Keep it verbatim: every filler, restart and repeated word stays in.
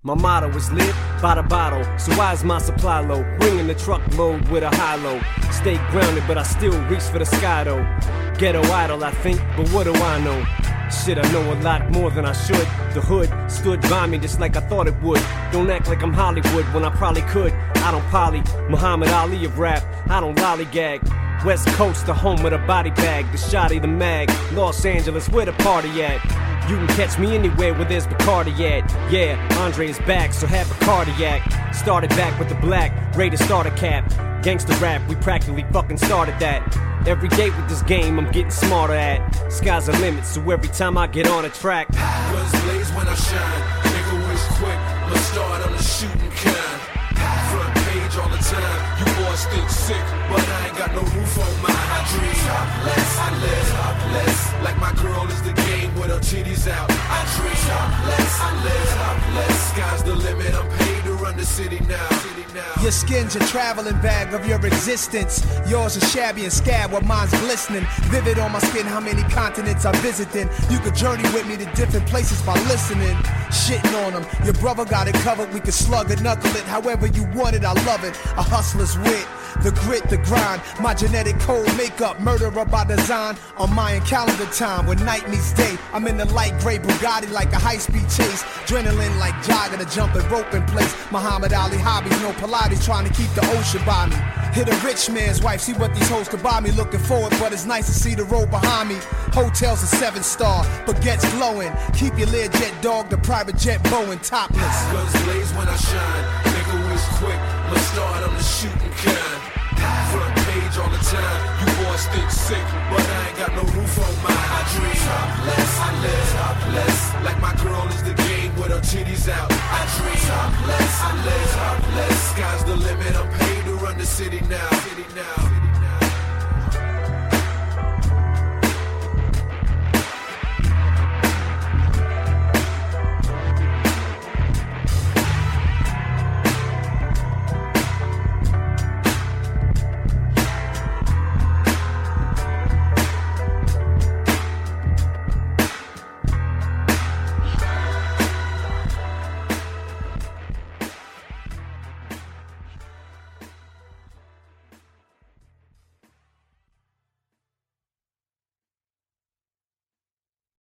My motto is live by the bottle, so why is my supply low? Bringing the truckload with a high-low. Stay grounded, but I still reach for the sky though. Ghetto idol, I think, but what do I know? Shit, I know a lot more than I should. The hood stood by me just like I thought it would. Don't act like I'm Hollywood when I probably could. I don't poly, Muhammad Ali of rap, I don't lollygag. West Coast, the home of the body bag, the shotty, the mag. Los Angeles, where the party at? You can catch me anywhere where there's Bacardi at. Yeah, Andre is back, so have a cardiac. Started back with the black, ready to start a cap. Gangsta rap, we practically fucking started that. Every day with this game, I'm getting smarter at. Sky's the limit, so every time I get on a track, guns blaze when I shine. Nigga wish quick, let's start on the shooting kind. Front page all the time. You boys think sick, but I ain't got no roof on mine. I dream topless, I live topless. Like my girl is the game with her titties out. I dream topless, I live topless. Sky's the limit, I'm paid to run the city now. City now. Your skin's a traveling bag of your existence. Yours is shabby and scab while mine's glistening. Vivid on my skin, how many continents I'm visiting. You could journey with me to different places by listening. Shitting on them, your brother got it covered. We could slug it, knuckle it, however you want it, I love it. A hustler's wit, the grit, the grind. My genetic code makeup, murderer by design. On Mayan calendar time, when night meets day, I'm in the light gray Bugatti like a high-speed chase. Adrenaline like jogging, a jumping rope in place. Muhammad Ali hobbies, no Pilates, trying to keep the ocean by me. Hit a rich man's wife, see what these hoes could buy me. Looking forward, but it's nice to see the road behind me. Hotels a seven star, baguettes glowing. Keep your Learjet dog, the private jet Boeing topless. Guns blaze when I shine. Nigga wish quick, let's start on the shooting kind. Front page all the time. You boys think sick, but I ain't got no roof on mine. I dream topless, I live topless. Like my girl is the game with her titties out. I dream topless, I live topless. Sky's the limit, I'm paid to run the city now. City now.